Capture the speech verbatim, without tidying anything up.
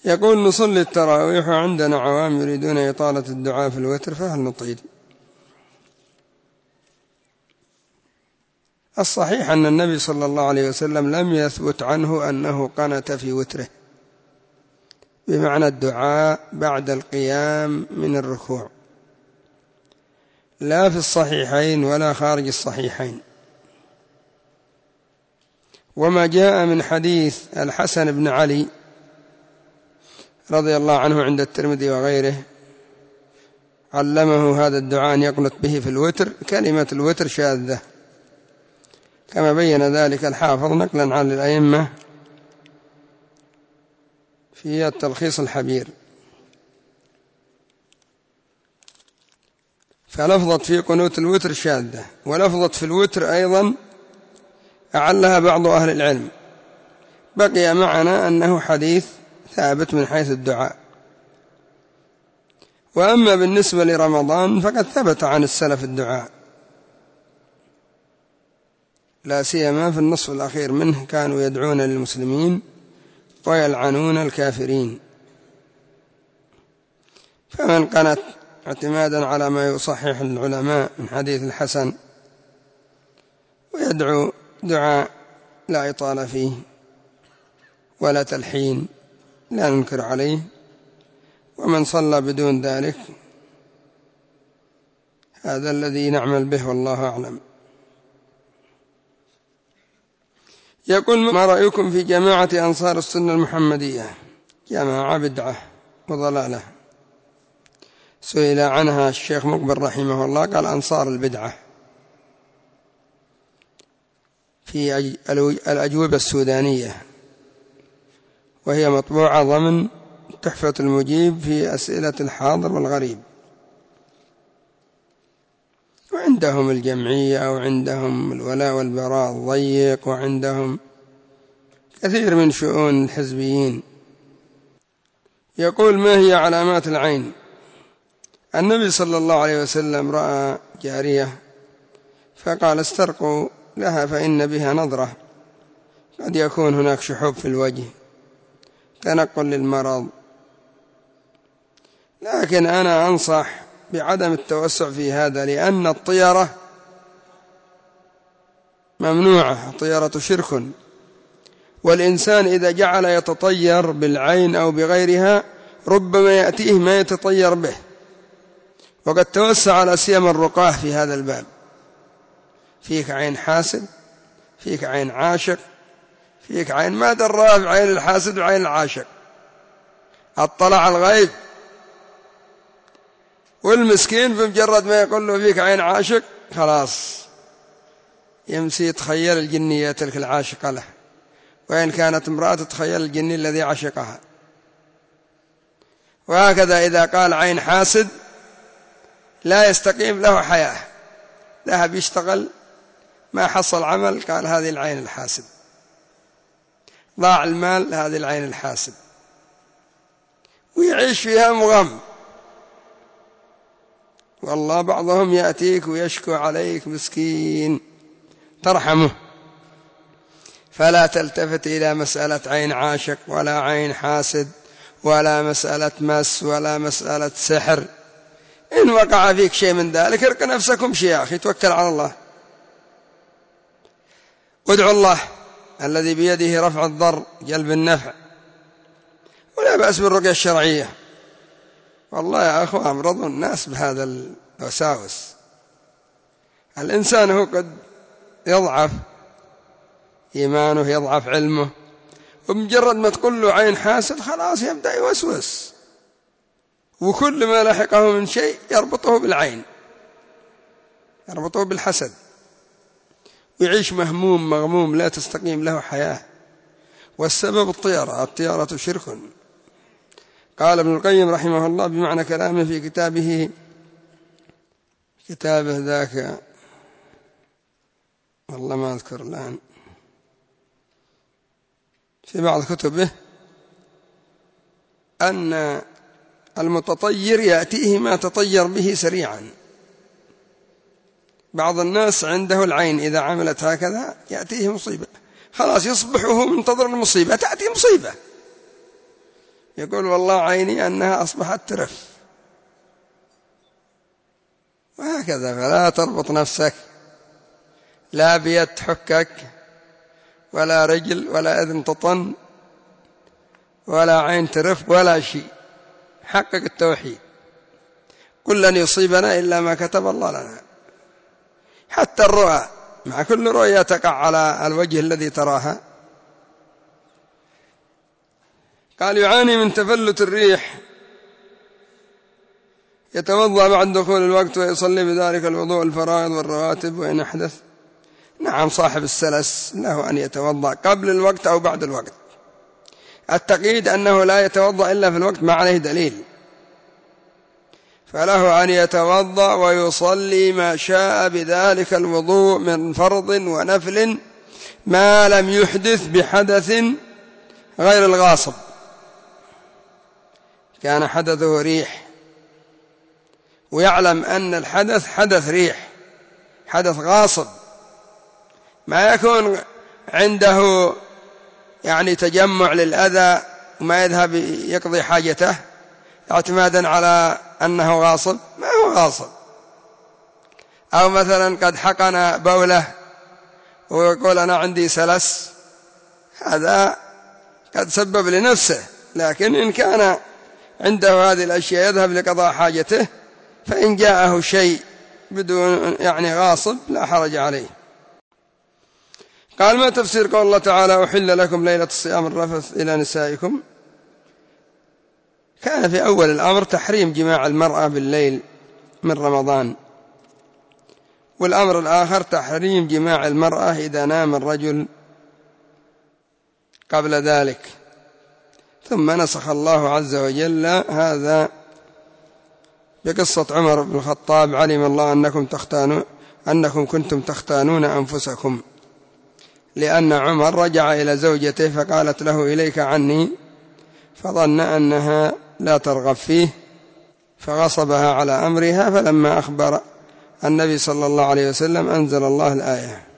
يقول نصلي التراويح وعندنا عوام يريدون إطالة الدعاء في الوتر فهل نطيل؟ الصحيح أن النبي صلى الله عليه وسلم لم يثبت عنه أنه قنت في وتره بمعنى الدعاء بعد القيام من الركوع، لا في الصحيحين ولا خارج الصحيحين. وما جاء من حديث الحسن بن علي رضي الله عنه عند الترمذي وغيره علمه هذا الدعاء أن يقنط به في الوتر، كلمة الوتر شاذة كما بين ذلك الحافظ نقلا عن الأئمة في التلخيص الحبير. فلفظت في قنوت الوتر شاذة، ولفظت في الوتر أيضا أعلها بعض أهل العلم. بقي معنا أنه حديث ثابت من حيث الدعاء. وأما بالنسبة لرمضان فقد ثبت عن السلف الدعاء، لا سيما في النصف الأخير منه كانوا يدعون للمسلمين ويلعنون الكافرين. فمن قنت اعتمادا على ما يصحح العلماء من حديث الحسن ويدعو دعاء لا إطالة فيه ولا تلحين لا ننكر عليه، ومن صلى بدون ذلك هذا الذي نعمل به والله أعلم. يقول ما رأيكم في جماعة أنصار السنة المحمدية؟ جماعة بدعة وضلالة. سئل عنها الشيخ مقبل رحمه الله قال أنصار البدعة في الأجوبة السودانية، وهي مطبوعة ضمن تحفة المجيب في أسئلة الحاضر والغريب. وعندهم الجمعية وعندهم الولاء والبراء الضيق وعندهم كثير من شؤون الحزبيين. يقول ما هي علامات العين؟ النبي صلى الله عليه وسلم رأى جارية فقال استرقوا لها فإن بها نظرة، قد يكون هناك شحوب في الوجه تنقل للمرض. لكن أنا أنصح بعدم التوسع في هذا، لأن الطيرة ممنوعة، الطيرة شرك، والإنسان إذا جعل يتطير بالعين أو بغيرها ربما يأتيه ما يتطير به. وقد توسع على سيما الرقاه في هذا الباب، فيك عين حاسد، فيك عين عاشق، فيك عين ما دراه بعين الحاسد وعين العاشق، اطلع الغيب. والمسكين بمجرد ما يقول له فيك عين عاشق خلاص يمسي يتخيل الجنية تلك العاشقة له، وإن كانت امرأة تتخيل الجني الذي عشقها. وهكذا إذا قال عين حاسد لا يستقيم له حياة، ذهب يشتغل ما حصل عمل قال هذه العين الحاسد، ضاع المال هذه العين الحاسد، ويعيش فيها مغم. والله بعضهم يأتيك ويشكو عليك مسكين ترحمه. فلا تلتفت إلى مسألة عين عاشق ولا عين حاسد ولا مسألة مس ولا مسألة سحر. إن وقع فيك شيء من ذلك ارق نفسك وامشي يا أخي، توكل على الله وادعو الله الذي بيده رفع الضر جلب النفع، ولا بأس بالرقية الشرعية. والله يا أخوة أمرضوا الناس بهذا الوساوس. الإنسان هو قد يضعف إيمانه يضعف علمه، ومجرد ما تقول له عين حاسد خلاص يبدأ يوسوس، وكل ما لحقه من شيء يربطه بالعين، يربطه بالحسد، ويعيش مهموم مغموم لا تستقيم له حياة. والسبب الطيرة، الطيرة شرك. قال ابن القيم رحمه الله بمعنى كلامه في كتابه كتابه ذاك والله ما أذكر الآن، في بعض كتبه أن المتطير يأتيه ما تطير به سريعا. بعض الناس عنده العين إذا عملت هكذا يأتيه مصيبة، خلاص يصبح وهو منتظر المصيبة تأتي مصيبة، يقول والله عيني أنها أصبحت ترف، وهكذا. فلا تربط نفسك لا بيد تحكك ولا رجل ولا أذن تطن ولا عين ترف ولا شيء. حقق التوحيد. قل لن يصيبنا إلا ما كتب الله لنا. حتى الرؤى، مع كل رؤيا تقع على الوجه الذي تراها. قال يعاني من تفلت الريح، يتوضأ بعد دخول الوقت ويصلي بذلك الوضوء الفرائض والرواتب وإن أحدث. نعم، صاحب السلس له أن يتوضأ قبل الوقت أو بعد الوقت. التقييد أنه لا يتوضأ إلا في الوقت ما عليه دليل، فله أن يتوضأ ويصلي ما شاء بذلك الوضوء من فرض ونفل ما لم يحدث بحدث غير الغاصب. كان حدثه ريح ويعلم أن الحدث حدث ريح، حدث غاصب، ما يكون عنده يعني تجمع للأذى وما يذهب يقضي حاجته اعتمادا على أنه غاصب، ما هو غاصب. أو مثلا قد حقن بوله ويقول أنا عندي سلس، هذا قد سبب لنفسه. لكن إن كان عنده هذه الأشياء يذهب لقضاء حاجته، فإن جاءه شيء بدون يعني غاصب لا حرج عليه. قال ما تفسير قول الله تعالى أحل لكم ليلة الصيام الرفث إلى نسائكم؟ كان في أول الأمر تحريم جماع المرأة بالليل من رمضان، والأمر الآخر تحريم جماع المرأة إذا نام الرجل قبل ذلك. ثم نسخ الله عز وجل هذا بقصة عمر بن الخطاب: علم الله أنكم تختانون أنكم كنتم تختانون أنفسكم، لأن عمر رجع إلى زوجته فقالت له إليك عني، فظن أنها لا ترغب فيه فغصبها على أمرها، فلما أخبر النبي صلى الله عليه وسلم أنزل الله الآية.